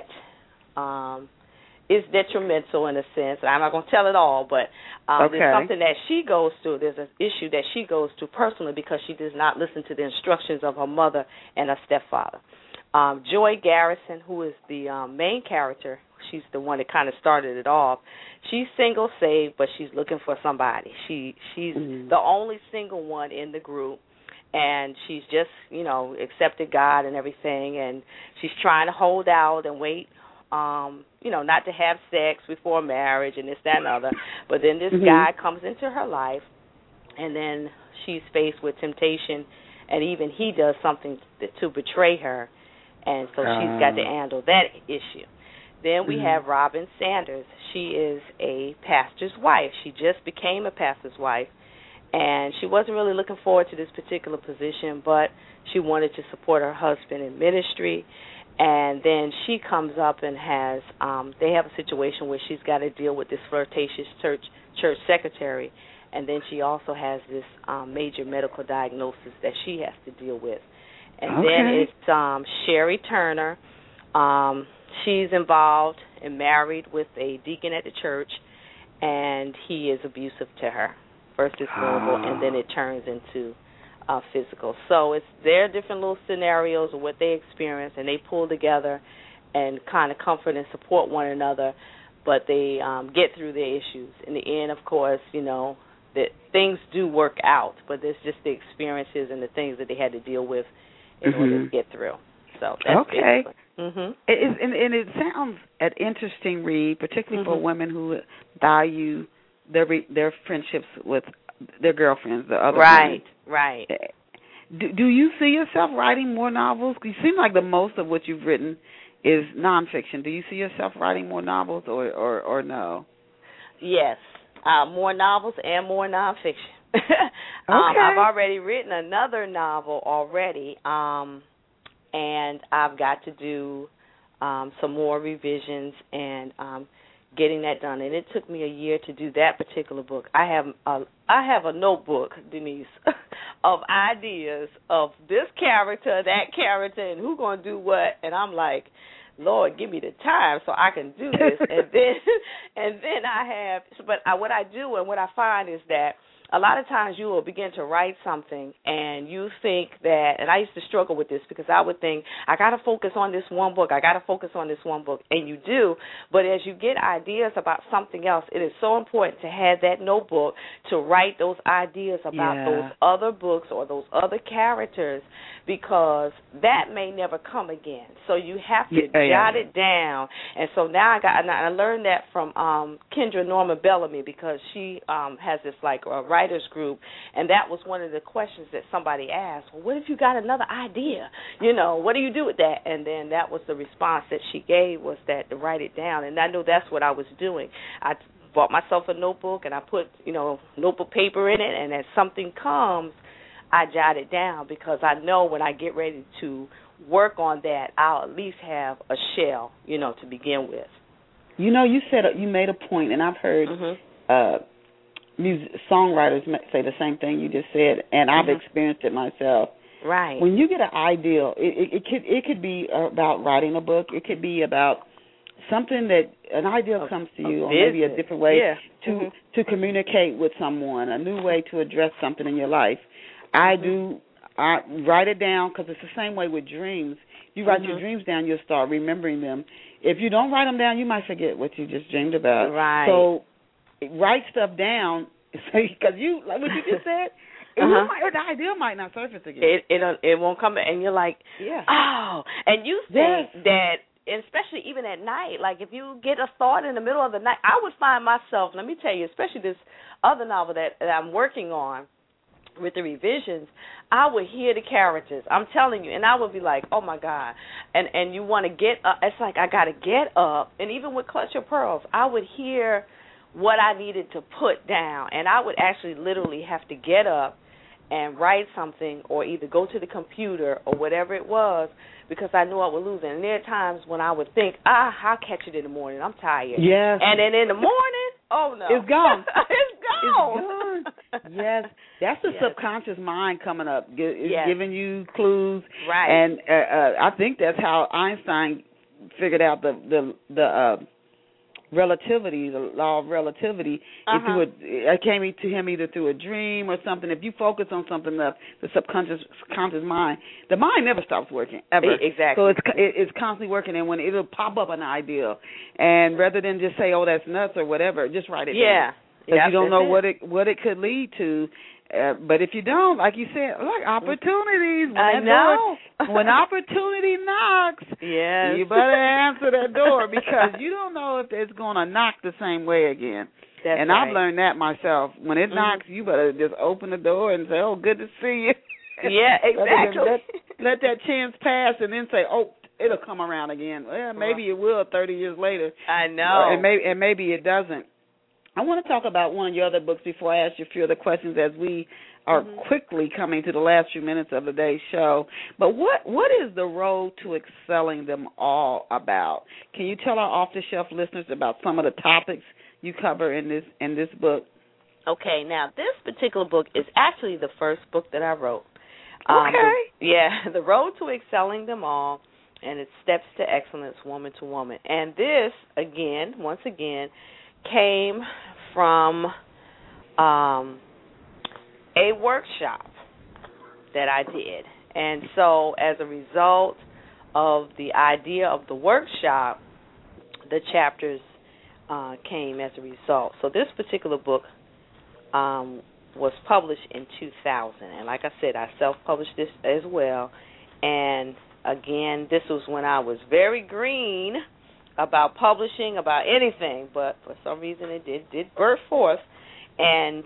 is detrimental in a sense. I'm not going to tell it all, but there's something that she goes through. There's an issue that she goes through personally because she does not listen to the instructions of her mother and her stepfather. Joy Garrison, who is the main character, she's the one that kind of started it off. She's single, saved, but she's looking for somebody. She's the only single one in the group, and she's just, accepted God and everything, and she's trying to hold out and wait, not to have sex before marriage and this, that, and other. But then this guy comes into her life, and then she's faced with temptation, and even he does something to betray her, and so she's got to handle that issue. Then we have Robin Sanders. She is a pastor's wife. She just became a pastor's wife, and she wasn't really looking forward to this particular position, but she wanted to support her husband in ministry. And then she comes up and has, they have a situation where she's got to deal with this flirtatious church secretary, and then she also has this major medical diagnosis that she has to deal with. And then it's Sherry Turner. She's involved and married with a deacon at the church, and he is abusive to her. First it's verbal, and then it turns into physical. So there are different little scenarios of what they experience, and they pull together and kind of comfort and support one another, but they get through their issues. In the end, of course, that things do work out, but it's just the experiences and the things that they had to deal with in order to get through. So that's basically. It sounds an interesting read, particularly for women who value their friendships with their girlfriends, the other women. Right. Do you see yourself writing more novels? You seem like the most of what you've written is nonfiction. Do you see yourself writing more novels or no? Yes, more novels and more nonfiction. I've already written another novel already, and I've got to do some more revisions and getting that done. And it took me a year to do that particular book. I have a notebook, Denise, of ideas of this character, that character, and who's going to do what. And I'm like, Lord, give me the time so I can do this. and then I have, but what I do and what I find is that a lot of times you will begin to write something and you think that, and I used to struggle with this because I would think, I got to focus on this one book, and you do, but as you get ideas about something else, it is so important to have that notebook to write those ideas about those other books or those other characters, because that may never come again. So you have to jot it down. And so now I learned that from Kendra Norma Bellamy, because she has this writers group, and that was one of the questions that somebody asked. Well, what if you got another idea? What do you do with that? And then that was the response that she gave, was that to write it down. And I know that's what I was doing. I bought myself a notebook, and I put, notebook paper in it, and as something comes, I jot it down, because I know when I get ready to work on that, I'll at least have a shell, to begin with. You said you made a point, and I've heard songwriters say the same thing you just said, and I've experienced it myself. Right. When you get an ideal, it could be about writing a book. It could be about something that an idea comes to you, or maybe a different way to communicate with someone, a new way to address something in your life. I write it down, because it's the same way with dreams. You write your dreams down, you'll start remembering them. If you don't write them down, you might forget what you just dreamed about. Right. So write stuff down, because like what you just said, the idea might not surface again. It won't come, and you're like, oh, and you think that, especially even at night, like if you get a thought in the middle of the night, I would find myself, let me tell you, especially this other novel that I'm working on, with the revisions, I would hear the characters. I'm telling you, and I would be like, oh my God. And you want to get up. It's like I got to get up. And even with Clutch Your Pearls, I would hear what I needed to put down. And I would actually literally have to get up and write something, or either go to the computer or whatever it was, because I knew I would lose it. And there are times when I would think, I'll catch it in the morning. I'm tired. Yes. And then in the morning, oh no. It's gone. It's gone. Yes, that's the Yes. subconscious mind coming up. It's Yes. giving you clues, Right. and I think that's how Einstein figured out the relativity, the law of relativity. It came to him either through a dream or something. If you focus on something enough, the subconscious mind, the mind never stops working ever. Exactly. So it's constantly working, and when it'll pop up an idea, and rather than just say, "Oh, that's nuts" or whatever, just write it down. Because you don't know what it could lead to. But if you don't, like you said, look, opportunities. I know. When opportunity knocks, yes, you better answer that door, because you don't know if it's going to knock the same way again. That's right. I've learned that myself. When it knocks, you better just open the door and say, "Oh, good to see you." Yeah, exactly. let that chance pass, and then say, "Oh, it'll come around again." Well, maybe it will 30 years later. I know. And maybe it doesn't. I want to talk about one of your other books before I ask you a few other questions, as we are quickly coming to the last few minutes of today's show. But what is the road to excelling them all about? Can you tell our off-the-shelf listeners about some of the topics you cover in this book? Okay, now this particular book is actually the first book that I wrote. Okay. The Road to Excelling Them All, and it's Steps to Excellence, Woman to Woman. And this, once again, came from a workshop that I did. And so as a result of the idea of the workshop, the chapters came as a result. So this particular book was published in 2000. And like I said, I self-published this as well. And again, this was when I was very green about publishing, about anything, but for some reason it did birth forth. And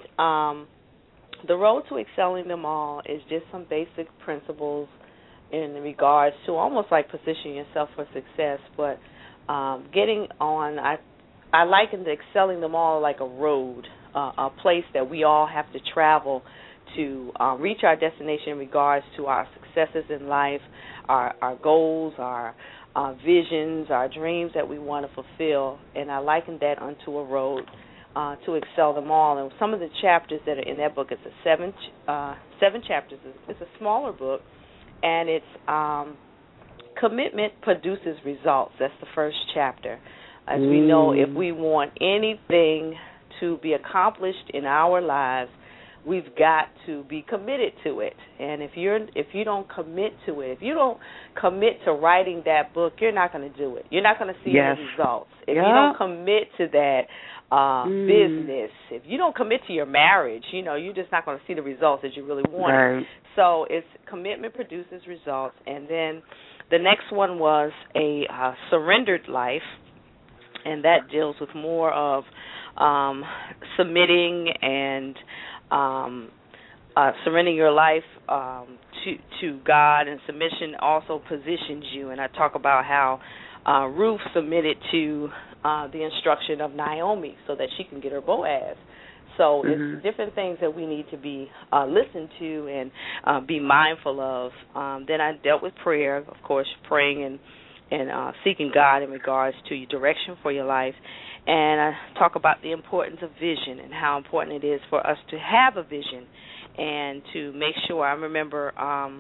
the road to excelling them all is just some basic principles in regards to almost like positioning yourself for success, but getting on, I liken the excelling them all like a road, a place that we all have to travel to reach our destination in regards to our successes in life, our goals, our visions, our dreams that we want to fulfill. And I liken that unto a road to excel them all. And some of the chapters that are in that book, it's seven chapters. It's a smaller book, and it's commitment produces results. That's the first chapter. As we know, if we want anything to be accomplished in our lives, we've got to be committed to it. And if you don't commit to it, if you don't commit to writing that book, you're not going to do it. You're not going to see any results. If you don't commit to that business, if you don't commit to your marriage, you're just not going to see the results that you really want. Right. So it's commitment produces results. And then the next one was a surrendered life, and that deals with more of submitting and surrendering your life to God, and submission also positions you. And I talk about how Ruth submitted to the instruction of Naomi so that she can get her Boaz. So it's different things that we need to be listened to and be mindful of. Then I dealt with prayer, of course, praying and seeking God in regards to your direction for your life. And I talk about the importance of vision and how important it is for us to have a vision and to make sure. I remember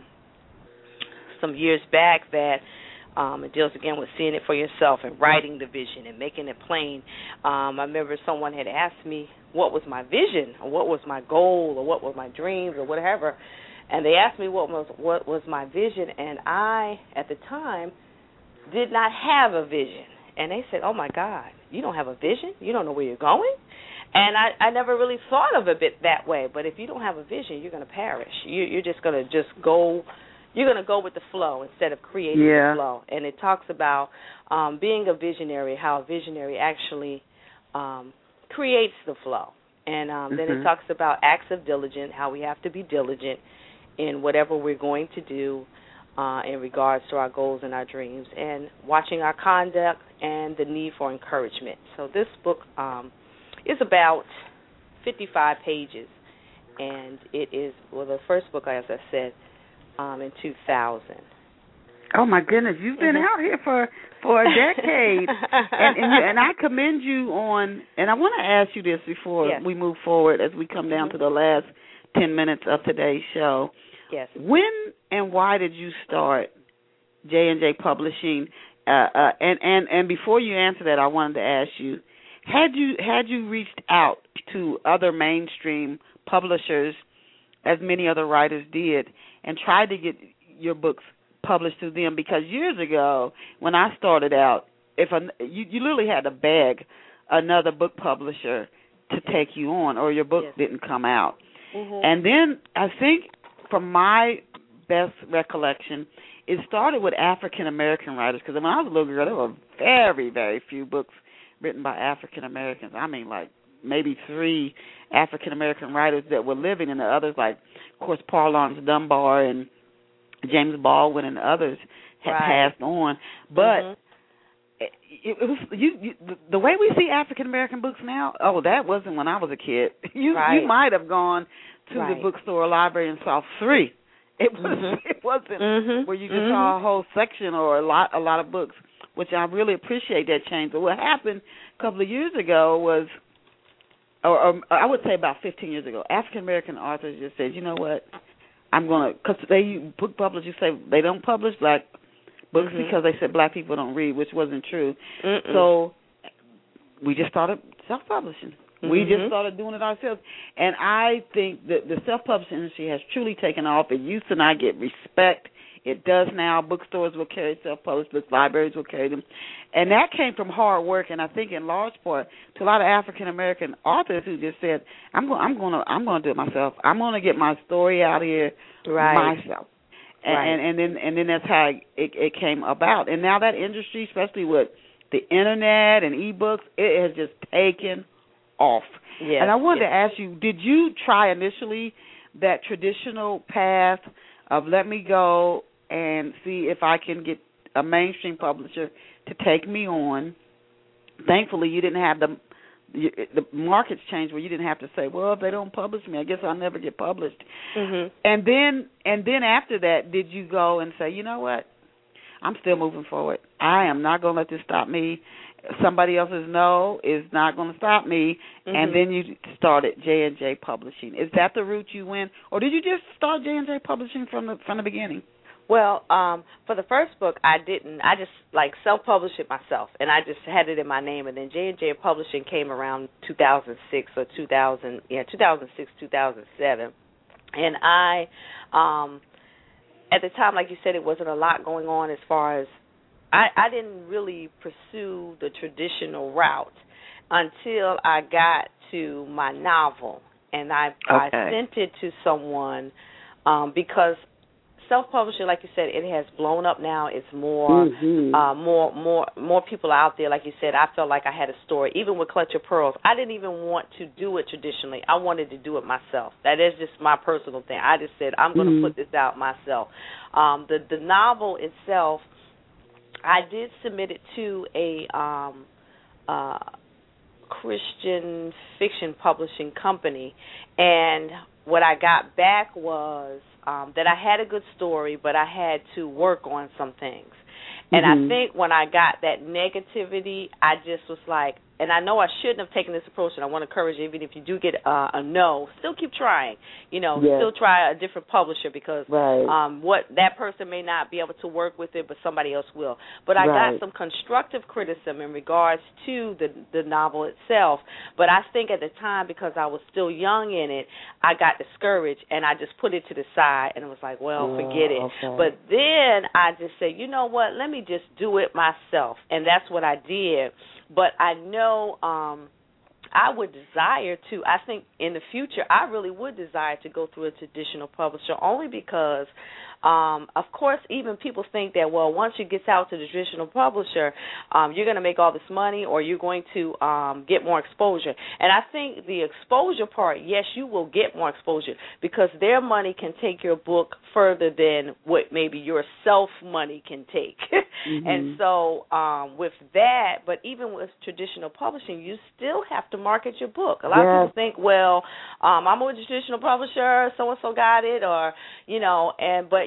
some years back that it deals again with seeing it for yourself and writing the vision and making it plain. I remember someone had asked me what was my vision or what was my goal or what were my dreams or whatever, and they asked me what was my vision, and I, at the time, did not have a vision. And they said, "Oh, my God, you don't have a vision? You don't know where you're going?" And I never really thought of it that way. But if you don't have a vision, you're going to perish. You're just going to go. You're going to go with the flow instead of creating the flow. And it talks about being a visionary, how a visionary actually creates the flow. And then it talks about acts of diligence, how we have to be diligent in whatever we're going to do in regards to our goals and our dreams, and watching our conduct and the need for encouragement. So this book is about 55 pages, and it is, the first book, as I said, in 2000. Oh my goodness, you've been out here for a decade, and I commend you on. And I want to ask you this before we move forward, as we come down to the last 10 minutes of today's show. Yes. When and why did you start J&J Publishing? And before you answer that, I wanted to ask you, had you reached out to other mainstream publishers, as many other writers did, and tried to get your books published through them? Because years ago, when I started out, you literally had to beg another book publisher to take you on, or your book didn't come out. Mm-hmm. And then I think, from my best recollection, it started with African American writers. Because when I was a little girl, there were very, very few books written by African Americans. I mean, like maybe 3 African American writers that were living, and the others, like, of course, Paul Laurence Dunbar and James Baldwin and others had passed on. But it was the way we see African American books now. Oh, that wasn't when I was a kid. You might have gone to the bookstore or library and saw 3. It wasn't where you just saw a whole section or a lot of books, which I really appreciate that change. But what happened a couple of years ago was, or I would say about 15 years ago, African American authors just said, you know what, I'm going to, because book publishers say they don't publish black books because they said black people don't read, which wasn't true. So we just started self-publishing. We just started doing it ourselves. And I think that the self-publishing industry has truly taken off. It used to not get respect. It does now. Bookstores will carry self-published books. Libraries will carry them. And that came from hard work, and I think in large part to a lot of African-American authors who just said, I'm going to do it myself. I'm going to get my story out here myself. And then that's how it came about. And now that industry, especially with the Internet and e-books, it has just taken off. Yes, and I wanted to ask you, did you try initially that traditional path of let me go and see if I can get a mainstream publisher to take me on? Thankfully, you didn't have the markets changed where you didn't have to say, well, if they don't publish me, I guess I'll never get published. And then after that, did you go and say, you know what, I'm still moving forward. I am not going to let this stop me. Somebody else's no is not going to stop me. And then you started J&J Publishing. Is that the route you went, or did you just start J&J Publishing from the beginning? Well, for the first book, I didn't. I just self-published it myself, and I just had it in my name. And then J&J Publishing came around 2006 or 2006, 2007, and I, at the time, like you said, it wasn't a lot going on as far as I didn't really pursue the traditional route until I got to my novel, and I sent it to someone because self-publishing, like you said, it has blown up now. It's more more people out there. Like you said, I felt like I had a story. Even with Clutch of Pearls, I didn't even want to do it traditionally. I wanted to do it myself. That is just my personal thing. I just said, I'm going to put this out myself. The novel itself, I did submit it to a Christian fiction publishing company, and what I got back was that I had a good story, but I had to work on some things. And I think when I got that negativity, I just was like, and I know I shouldn't have taken this approach, and I want to encourage you, even if you do get a no, still keep trying. Still try a different publisher, because what that person may not be able to work with it, but somebody else will. But I got some constructive criticism in regards to the novel itself. But I think at the time, because I was still young in it, I got discouraged, and I just put it to the side, and it was like, well, forget it. Okay. But then I just said, you know what, let me just do it myself, and that's what I did. But I know I would desire to, I think in the future, I really would desire to go through a traditional publisher, only because, of course, even people think that, well, once you get out to the traditional publisher, you're going to make all this money, or you're going to get more exposure. And I think the exposure part, yes, you will get more exposure, because their money can take your book further than what maybe your self-money can take. And so with that, but even with traditional publishing, you still have to market your book. A lot of people think, well, I'm with a traditional publisher, so-and-so got it, or, but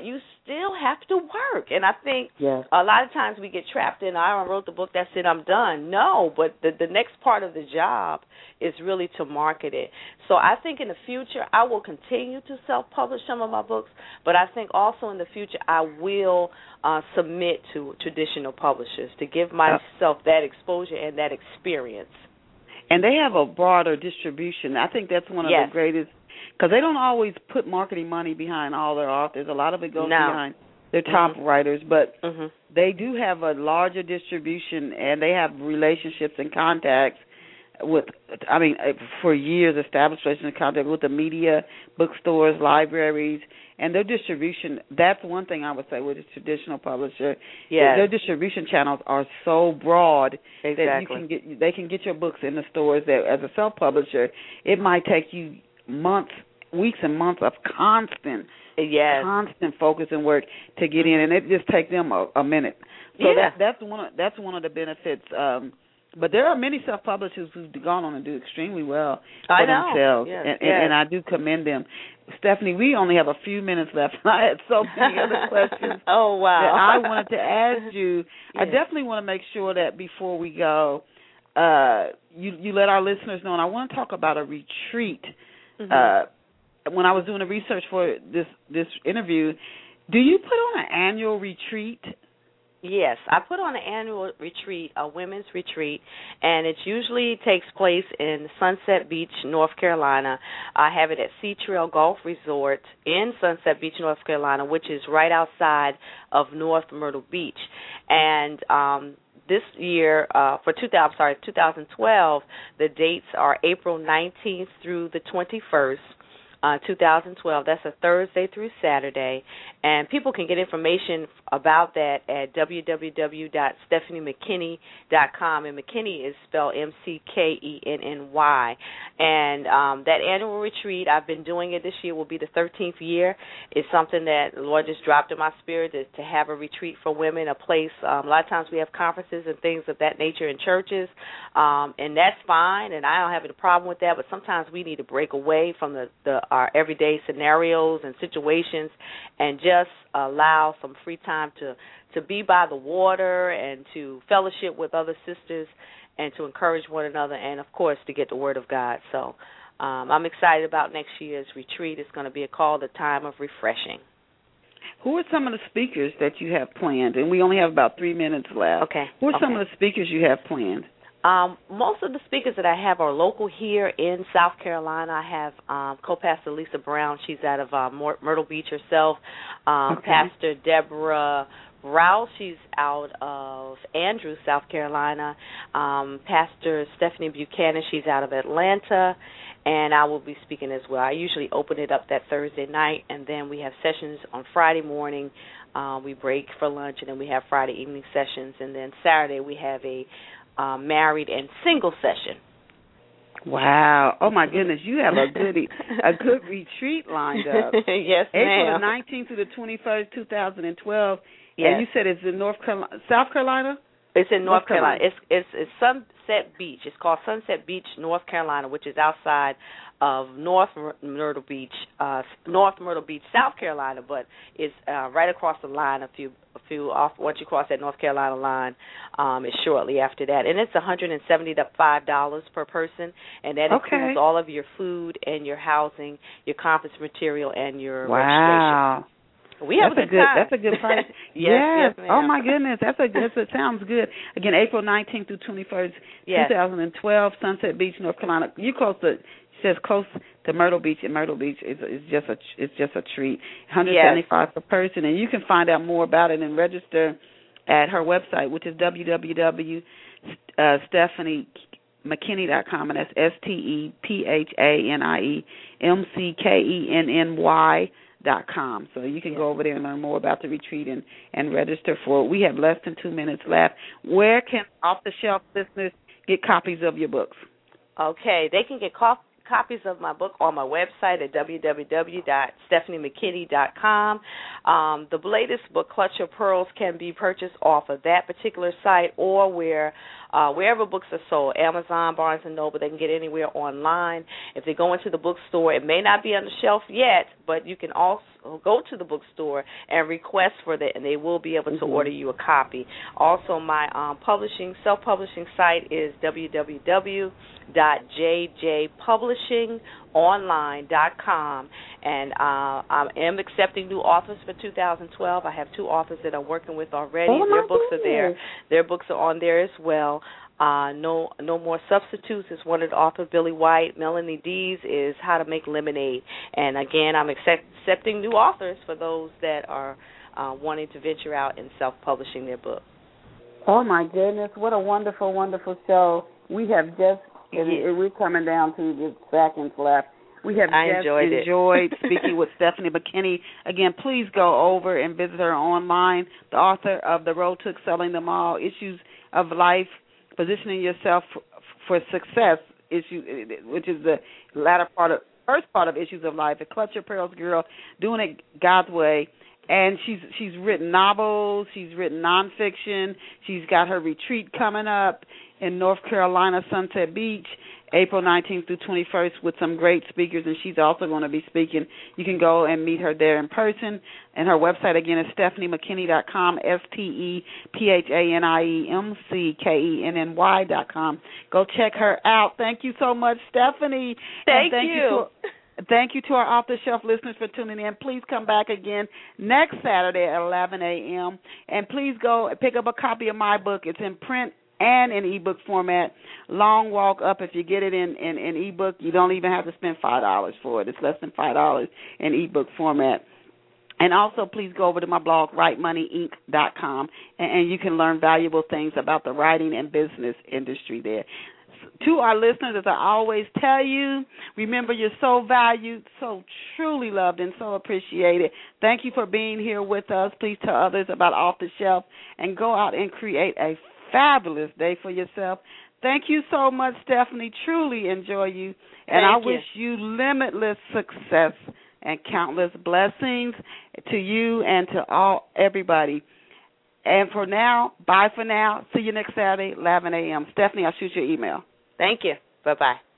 but you still have to work. And I think a lot of times we get trapped in, I wrote the book, that's it, I'm done. No, but the next part of the job is really to market it. So I think in the future I will continue to self-publish some of my books, but I think also in the future I will submit to traditional publishers to give myself that exposure and that experience. And they have a broader distribution. I think that's one of the greatest, because they don't always put marketing money behind all their authors. A lot of it goes behind their top writers, but they do have a larger distribution, and they have relationships and contacts with, for years, established relationships and contacts with the media, bookstores, libraries, and their distribution. That's one thing I would say with a traditional publisher. Their distribution channels are so broad that they can get your books in the stores. That as a self-publisher, it might take you weeks and months of constant focus and work to get in, and it just takes them a minute. So that's one of the benefits. But there are many self-publishers who've gone on to do extremely well for themselves, and I do commend them. Stephanie, we only have a few minutes left, and I had so many other questions that I wanted to ask you. I definitely want to make sure that before we go, you let our listeners know, and I want to talk about a retreat. When I was doing the research for this interview, do you put on an annual retreat? Yes, I put on an annual retreat, a women's retreat, and it usually takes place in Sunset Beach, North Carolina. I have it at Sea Trail Golf Resort in Sunset Beach, North Carolina, which is right outside of North Myrtle Beach. And this year, for 2012, the dates are April 19th through the 21st. 2012. That's a Thursday through Saturday, and people can get information about that at www.stephaniemckinney.com, and McKinney is spelled McKenny. And that annual retreat, I've been doing it this year, will be the 13th year. It's something that the Lord just dropped in my spirit to have a retreat for women, a place. A lot of times we have conferences and things of that nature in churches, and that's fine, and I don't have any problem with that, but sometimes we need to break away from our everyday scenarios and situations and just allow some free time to be by the water and to fellowship with other sisters and to encourage one another and, of course, to get the Word of God. So I'm excited about next year's retreat. It's going to be called a time of refreshing. Who are some of the speakers that you have planned? And we only have about 3 minutes left. Okay. Who are some of the speakers you have planned? Most of the speakers that I have are local here in South Carolina. I have co-pastor Lisa Brown. She's out of Myrtle Beach herself. Pastor Deborah Rouse, she's out of Andrews, South Carolina. Pastor Stephanie Buchanan, she's out of Atlanta. And I will be speaking as well. I usually open it up that Thursday night, and then we have sessions on Friday morning. We break for lunch, and then we have Friday evening sessions. And then Saturday we have a married and single session. Wow! Oh my goodness, you have a good retreat lined up. Yes, April 19th to the 21st, 2012. Yes. And you said it's in South Carolina. It's in North Carolina. It's Sunset Beach. It's called Sunset Beach, North Carolina, which is outside of North Myrtle Beach, South Carolina, but it's right across the line. A few off. Once you cross that North Carolina line, it's shortly after that, and it's $175 per person, and that includes all of your food and your housing, your conference material, and your registration. We have a good time. That's a good price. Yes, ma'am. Oh my goodness, that sounds good. Again, April 19th through 21st, 2012, Sunset Beach, North Carolina. Close to Myrtle Beach, and Myrtle Beach is just a treat. $175 per person, and you can find out more about it and register at her website, which is www.stephaniemckinney.com, and that's Stephaniemckenny.com. So you can go over there and learn more about the retreat and register for it. We have less than 2 minutes left. Where can off-the-shelf listeners get copies of your books? Okay, they can get copies of my book on my website at www.stephaniemckinney.com. The latest book, Clutch Your Pearls, can be purchased off of that particular site or wherever books are sold, Amazon, Barnes & Noble. They can get anywhere online. If they go into the bookstore, it may not be on the shelf yet, but you can go to the bookstore and request for that, and they will be able to order you a copy. Also, my self-publishing site is www.jjpublishingonline.com, and I am accepting new authors for 2012. I have 2 authors that I'm working with already. Their books are there. Their books are on there as well. No More Substitutes is one of the authors, Billy White. Melanie Dees is How to Make Lemonade. And, again, I'm accepting new authors for those that are wanting to venture out in self-publishing their book. Oh, my goodness. What a wonderful, wonderful show. We have just, we're coming down to the seconds left. We have enjoyed speaking with Stephanie McKinney. Again, please go over and visit her online, the author of The Road to Excelling Them All, Issues of Life, Positioning Yourself for Success, which is the first part of Issues of Life, a Clutch Your Pearls Girl, Doing It God's Way. And she's written novels, she's written nonfiction, she's got her retreat coming up in North Carolina, Sunset Beach, April 19th through 21st with some great speakers, and she's also going to be speaking. You can go and meet her there in person, and her website, again, is StephanieMcKinney.com, StephanieMcKenny.com. Go check her out. Thank you so much, Stephanie. Thank you. Thank you to our off-the-shelf listeners for tuning in. Please come back again next Saturday at 11 a.m., and please go pick up a copy of my book. It's in print and in ebook format. Long Walk Up. If you get it in ebook, you don't even have to spend $5 for it. It's less than $5 in ebook format. And also, please go over to my blog, WriteMoneyInc.com, and you can learn valuable things about the writing and business industry there. To our listeners, as I always tell you, remember you're so valued, so truly loved, and so appreciated. Thank you for being here with us. Please tell others about Off the Shelf and go out and create a fabulous day for yourself. Thank you so much, Stephanie. Truly enjoy you. And I wish you limitless success and countless blessings to you and to everybody. And for now, bye for now. See you next Saturday, 11 a.m. Stephanie, I'll shoot your email. Thank you. Bye-bye.